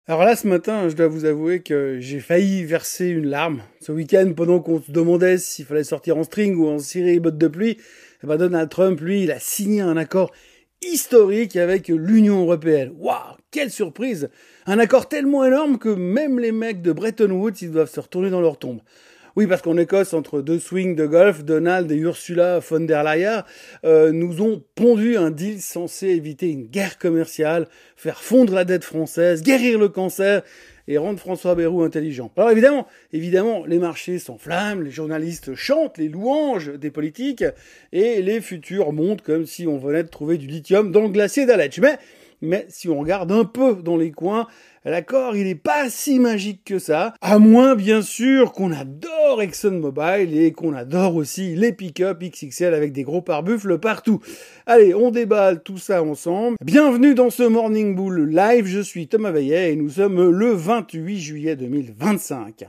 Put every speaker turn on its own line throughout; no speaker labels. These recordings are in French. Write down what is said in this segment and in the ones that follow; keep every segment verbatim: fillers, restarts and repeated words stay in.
Alors là, ce matin, je dois vous avouer que j'ai failli verser une larme. Ce week-end, pendant qu'on se demandait s'il fallait sortir en string ou en ciré bottes de pluie, eh ben Donald Trump, lui, il a signé un accord historique avec l'Union européenne. Waouh, quelle surprise! Un accord tellement énorme que même les mecs de Bretton Woods, ils doivent se retourner dans leur tombe. Oui, parce qu'en Écosse, entre deux swings de golf, Donald et Ursula von der Leyen euh, nous ont pondu un deal censé éviter une guerre commerciale, faire fondre la dette française, guérir le cancer et rendre François Bayrou intelligent. Alors évidemment, évidemment, les marchés s'enflamment, les journalistes chantent les louanges des politiques et les futurs montent comme si on venait de trouver du lithium dans le glacier d'Aletsch. Mais, mais si on regarde un peu dans les coins, l'accord, il n'est pas si magique que ça, à moins bien sûr qu'on adore ExxonMobil et qu'on adore aussi les pick-up X X L avec des gros pare-buffles partout. Allez, on déballe tout ça ensemble. Bienvenue dans ce Morning Bull Live, je suis Thomas Veillet et nous sommes le vingt-huit juillet deux mille vingt-cinq.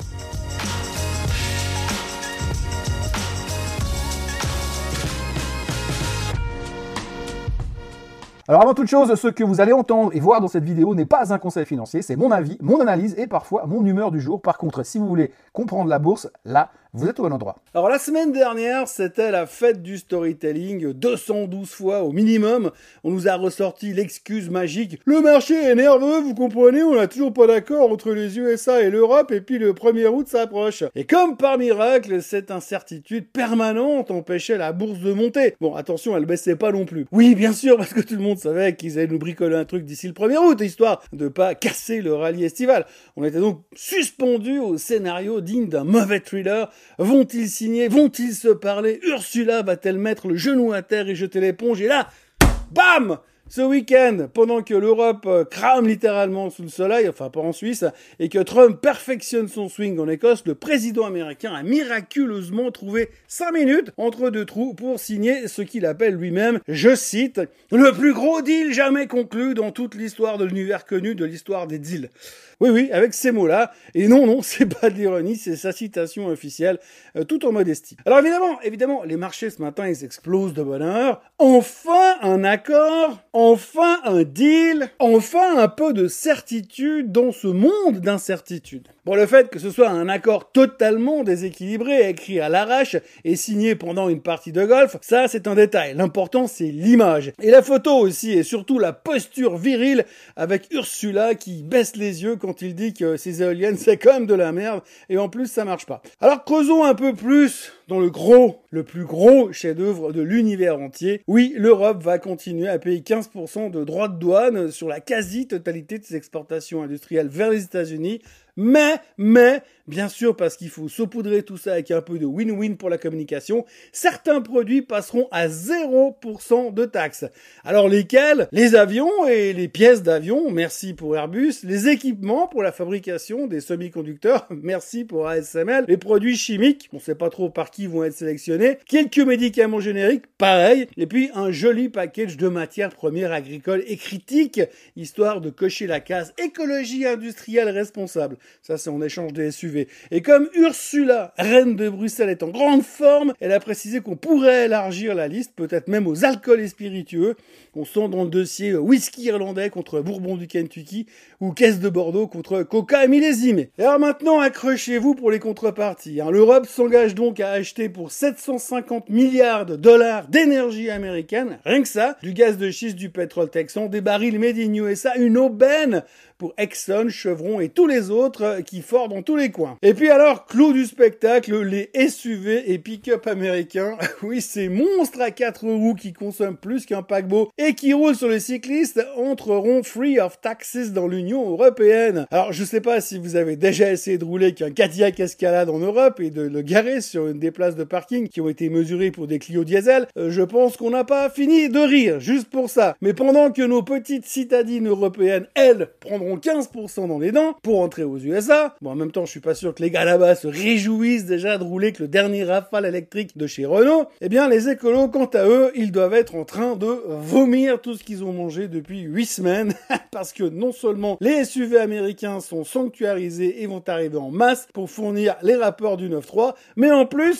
Alors avant toute chose, ce que vous allez entendre et voir dans cette vidéo n'est pas un conseil financier, c'est mon avis, mon analyse et parfois mon humeur du jour. Par contre, si vous voulez comprendre la bourse, là, vous êtes au bon endroit.
Alors la semaine dernière, c'était la fête du storytelling, deux cent douze fois au minimum. On nous a ressorti l'excuse magique. Le marché est nerveux, vous comprenez, on n'a toujours pas d'accord entre les U S A et l'Europe et puis le premier août s'approche. Et comme par miracle, cette incertitude permanente empêchait la bourse de monter. Bon, attention, elle baissait pas non plus. Oui, bien sûr, parce que tout le monde savait qu'ils allaient nous bricoler un truc d'ici le premier août, histoire de pas casser le rallye estival. On était donc suspendus au scénario digne d'un mauvais thriller. Vont-ils signer? Vont-ils se parler? Ursula va-t-elle mettre le genou à terre et jeter l'éponge? Et là, bam! Ce week-end, pendant que l'Europe crame littéralement sous le soleil, enfin pas en Suisse, et que Trump perfectionne son swing en Écosse, le président américain a miraculeusement trouvé cinq minutes entre deux trous pour signer ce qu'il appelle lui-même, je cite, le plus gros deal jamais conclu dans toute l'histoire de l'univers connu de l'histoire des deals. Oui, oui, avec ces mots-là. Et non, non, c'est pas de l'ironie, c'est sa citation officielle, euh, tout en modestie. Alors évidemment, évidemment, les marchés ce matin, ils explosent de bonheur. Enfin un accord, enfin un deal, enfin un peu de certitude dans ce monde d'incertitude. Bon, le fait que ce soit un accord totalement déséquilibré, écrit à l'arrache et signé pendant une partie de golf, ça c'est un détail. L'important c'est l'image. Et la photo aussi, et surtout la posture virile avec Ursula qui baisse les yeux quand il dit que ces éoliennes c'est quand même de la merde et en plus ça marche pas. Alors creusons un peu plus dans le gros, le plus gros chef-d'œuvre de l'univers entier. Oui, l'Europe va continuer à payer quinze pour cent de droits de douane sur la quasi-totalité de ses exportations industrielles vers les États-Unis. Mais, mais, bien sûr, parce qu'il faut saupoudrer tout ça avec un peu de win-win pour la communication, certains produits passeront à zéro pour cent de taxes. Alors lesquels? Les avions et les pièces d'avion, merci pour Airbus, les équipements pour la fabrication des semi-conducteurs, merci pour A S M L, les produits chimiques, on sait pas trop par qui vont être sélectionnés, quelques médicaments génériques, pareil, et puis un joli package de matières premières agricoles et critiques, histoire de cocher la case écologie industrielle responsable. Ça, c'est en échange des S U V. Et comme Ursula, reine de Bruxelles, est en grande forme, elle a précisé qu'on pourrait élargir la liste, peut-être même aux alcools et spiritueux. On sent dans le dossier whisky irlandais contre bourbon du Kentucky ou caisse de Bordeaux contre coca millésimé. Et alors maintenant, accrochez-vous pour les contreparties. Hein. L'Europe s'engage donc à acheter pour sept cent cinquante milliards de dollars d'énergie américaine, rien que ça, du gaz de schiste, du pétrole texan, des barils made in U S A, une aubaine pour Exxon, Chevron et tous les autres qui forent dans tous les coins. Et puis alors, clou du spectacle, les S U V et pick-up américains. Oui, ces monstres à quatre roues qui consomment plus qu'un paquebot et qui roulent sur les cyclistes entreront free of taxes dans l'Union européenne. Alors, je sais pas si vous avez déjà essayé de rouler qu'un Cadillac Escalade en Europe et de le garer sur une des places de parking qui ont été mesurées pour des Clio diesel. Euh, je pense qu'on n'a pas fini de rire, juste pour ça. Mais pendant que nos petites citadines européennes, elles, prendront quinze pour cent dans les dents pour entrer aux U S A. Bon, en même temps, je suis pas sûr que les gars là-bas se réjouissent déjà de rouler que le dernier Rafale électrique de chez Renault. Eh bien, les écolos, quant à eux, ils doivent être en train de vomir tout ce qu'ils ont mangé depuis huit semaines parce que non seulement les S U V américains sont sanctuarisés et vont arriver en masse pour fournir les rapports du neuf trois, mais en plus,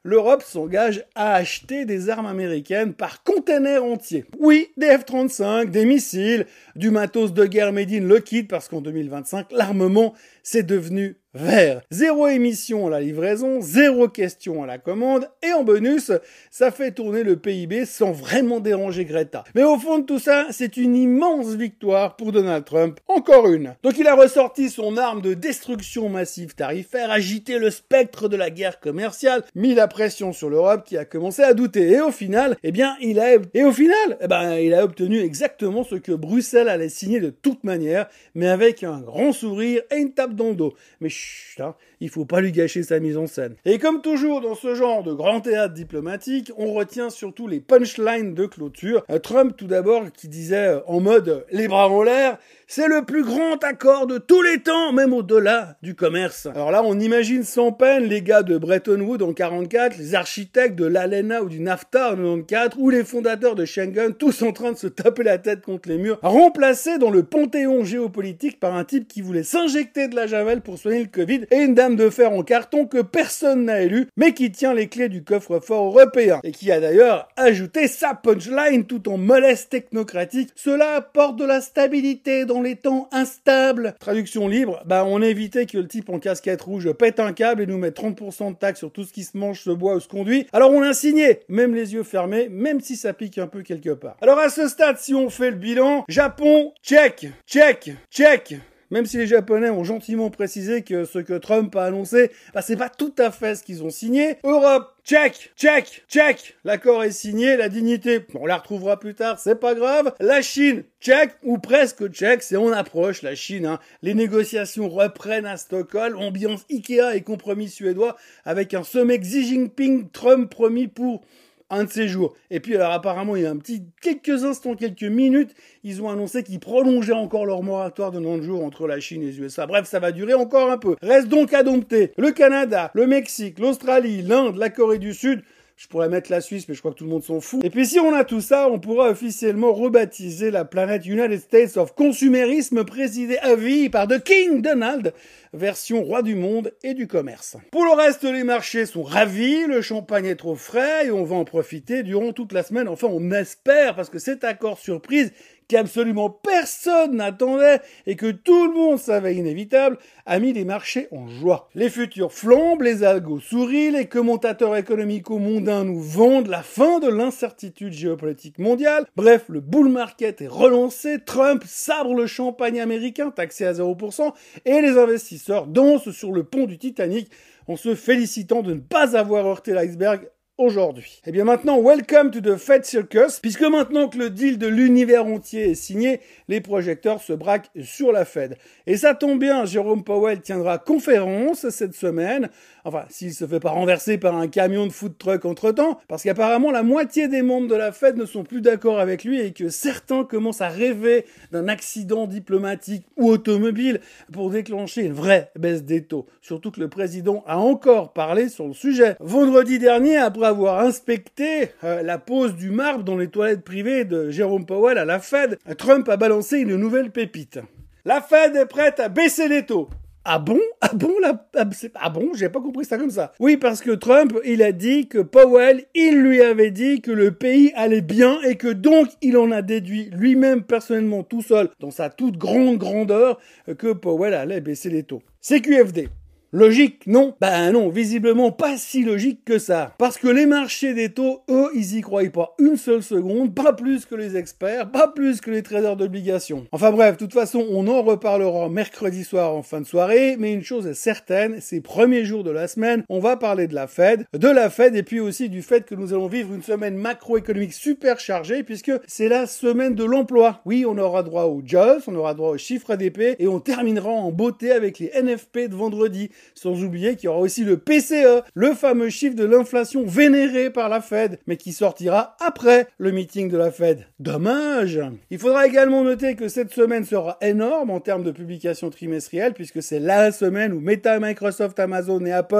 l'Europe s'engage à acheter des armes américaines par container entier. Oui, des F trente-cinq, des missiles, du matos de guerre made in Lockheed, parce qu'en deux mille vingt-cinq, l'armement, c'est devenu vert. Zéro émission à la livraison, zéro question à la commande, et en bonus, ça fait tourner le P I B sans vraiment déranger Greta. Mais au fond de tout ça, c'est une immense victoire pour Donald Trump, encore une. Donc il a ressorti son arme de destruction massive tarifaire, agité le spectre de la guerre commerciale, mis la pression sur l'Europe qui a commencé à douter, et au final, eh bien, il a, et au final, eh ben, il a obtenu exactement ce que Bruxelles allait signer de toute manière, mais avec un grand sourire et une tape dans le dos. Mais chut, hein, il faut pas lui gâcher sa mise en scène. Et comme toujours dans ce genre de grand théâtre diplomatique, on retient surtout les punchlines de clôture. Trump, tout d'abord, qui disait en mode « les bras en l'air », c'est le plus grand accord de tous les temps, même au-delà du commerce. Alors là, on imagine sans peine les gars de Bretton Woods en quarante-quatre, les architectes de l'ALENA ou du NAFTA en quatre-vingt-quatorze, ou les fondateurs de Schengen, tous en train de se taper la tête contre les murs, remplacés dans le panthéon géopolitique par un type qui voulait s'injecter de la javel pour soigner le Covid, et une dame de fer en carton que personne n'a élue, mais qui tient les clés du coffre-fort européen, et qui a d'ailleurs ajouté sa punchline tout en mollesse technocratique. Cela apporte de la stabilité dans les temps instables. Traduction libre, bah on évitait que le type en casquette rouge pète un câble et nous mette trente pour cent de taxes sur tout ce qui se mange, se boit ou se conduit. Alors on a signé, même les yeux fermés, même si ça pique un peu quelque part. Alors à ce stade, si on fait le bilan, Japon, check, check, check. Même si les Japonais ont gentiment précisé que ce que Trump a annoncé, bah c'est pas tout à fait ce qu'ils ont signé. Europe, check, check, check. L'accord est signé, la dignité, on la retrouvera plus tard, c'est pas grave. La Chine, check, ou presque check, c'est on approche la Chine, hein. Les négociations reprennent à Stockholm, ambiance Ikea et compromis suédois, avec un sommet Xi Jinping, Trump promis pour un de ces jours. Et puis alors apparemment il y a un petit quelques instants, quelques minutes, ils ont annoncé qu'ils prolongeaient encore leur moratoire de quatre jours entre la Chine et les U S A. Bref, ça va durer encore un peu. Reste donc à dompter le Canada, le Mexique, l'Australie, l'Inde, la Corée du Sud. Je pourrais mettre la Suisse, mais je crois que tout le monde s'en fout. Et puis si on a tout ça, on pourra officiellement rebaptiser la planète United States of Consumerisme, présidée à vie par The King Donald, version roi du monde et du commerce. Pour le reste, les marchés sont ravis, le champagne est trop frais et on va en profiter durant toute la semaine. Enfin, on espère, parce que cet accord surprise qu'absolument personne n'attendait et que tout le monde savait inévitable, a mis les marchés en joie. Les futurs flambent, les algos sourient, les commentateurs économico-mondains nous vendent la fin de l'incertitude géopolitique mondiale. Bref, le bull market est relancé, Trump sabre le champagne américain taxé à zéro pour cent et les investisseurs dansent sur le pont du Titanic en se félicitant de ne pas avoir heurté l'iceberg aujourd'hui. Et bien maintenant, welcome to the Fed Circus, puisque maintenant que le deal de l'univers entier est signé, les projecteurs se braquent sur la Fed. Et ça tombe bien, Jérôme Powell tiendra conférence cette semaine, enfin, s'il se fait pas renverser par un camion de food truck entre-temps, parce qu'apparemment la moitié des membres de la Fed ne sont plus d'accord avec lui et que certains commencent à rêver d'un accident diplomatique ou automobile pour déclencher une vraie baisse des taux. Surtout que le président a encore parlé sur le sujet. Vendredi dernier, après avoir inspecté euh, la pose du marbre dans les toilettes privées de Jérôme Powell à la Fed, Trump a balancé une nouvelle pépite. La Fed est prête à baisser les taux. Ah bon? Ah bon? La... Ah bon? J'ai pas compris ça comme ça. Oui, parce que Trump, il a dit que Powell, il lui avait dit que le pays allait bien et que donc il en a déduit lui-même personnellement tout seul, dans sa toute grande grandeur, que Powell allait baisser les taux. C Q F D. Logique, non? Ben non, visiblement pas si logique que ça. Parce que les marchés des taux, eux, ils y croient pas une seule seconde, pas plus que les experts, pas plus que les traders d'obligations. Enfin bref, de toute façon, on en reparlera mercredi soir en fin de soirée, mais une chose est certaine, ces premiers jours de la semaine, on va parler de la Fed, de la Fed et puis aussi du fait que nous allons vivre une semaine macroéconomique super chargée puisque c'est la semaine de l'emploi. Oui, on aura droit aux jobs, on aura droit aux chiffres A D P et on terminera en beauté avec les N F P de vendredi. Sans oublier qu'il y aura aussi le P C E, le fameux chiffre de l'inflation vénéré par la Fed, mais qui sortira après le meeting de la Fed. Dommage! Il faudra également noter que cette semaine sera énorme en termes de publication trimestrielle, puisque c'est la semaine où Meta, Microsoft, Amazon et Apple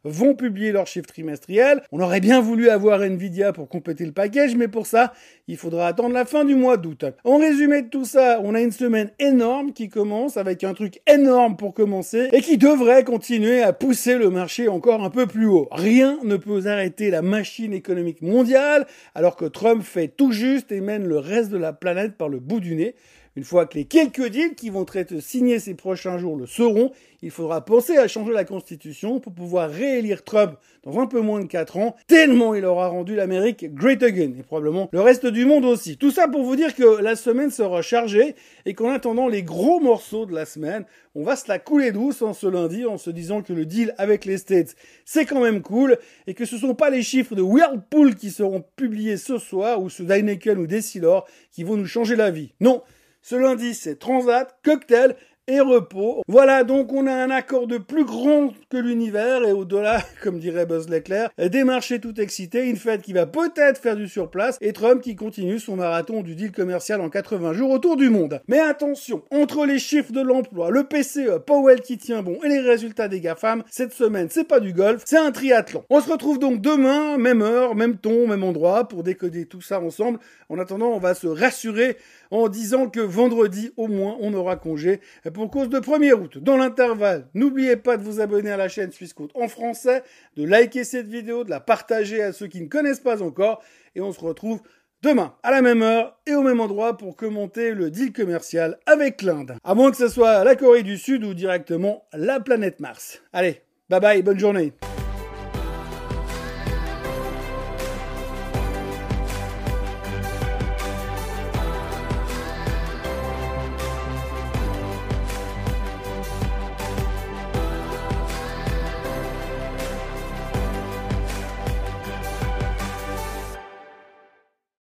vont publier leurs chiffres trimestriels. On aurait bien voulu avoir Nvidia pour compléter le package, mais pour ça, il faudra attendre la fin du mois d'août. En résumé de tout ça, on a une semaine énorme qui commence avec un truc énorme pour commencer et qui devrait continuer à pousser le marché encore un peu plus haut. Rien ne peut arrêter la machine économique mondiale alors que Trump fait tout juste et mène le reste de la planète par le bout du nez. Une fois que les quelques deals qui vont être signés ces prochains jours le seront, il faudra penser à changer la Constitution pour pouvoir réélire Trump dans un peu moins de quatre ans, tellement il aura rendu l'Amérique great again, et probablement le reste du monde aussi. Tout ça pour vous dire que la semaine sera chargée, et qu'en attendant les gros morceaux de la semaine, on va se la couler douce en ce lundi, en se disant que le deal avec les States, c'est quand même cool, et que ce sont pas les chiffres de Whirlpool qui seront publiés ce soir, ou ceux d'Heineken ou d'Essilor, qui vont nous changer la vie. Non. Ce lundi, c'est Transat, cocktail et repos. Voilà, donc on a un accord de plus grand que l'univers et au-delà, comme dirait Buzz l'éclair, des marchés tout excités, une fête qui va peut-être faire du surplace et Trump qui continue son marathon du deal commercial en quatre-vingts jours autour du monde. Mais attention, entre les chiffres de l'emploi, le P C E, Powell qui tient bon et les résultats des GAFAM, cette semaine, c'est pas du golf, c'est un triathlon. On se retrouve donc demain, même heure, même ton, même endroit, pour décoder tout ça ensemble. En attendant, on va se rassurer en disant que vendredi, au moins, on aura congé pour cause de premier août. Dans l'intervalle, n'oubliez pas de vous abonner à la chaîne Swissquote en français, de liker cette vidéo, de la partager à ceux qui ne connaissent pas encore, et on se retrouve demain, à la même heure et au même endroit pour commenter le deal commercial avec l'Inde. À moins que ce soit la Corée du Sud ou directement la planète Mars. Allez, bye bye, bonne journée.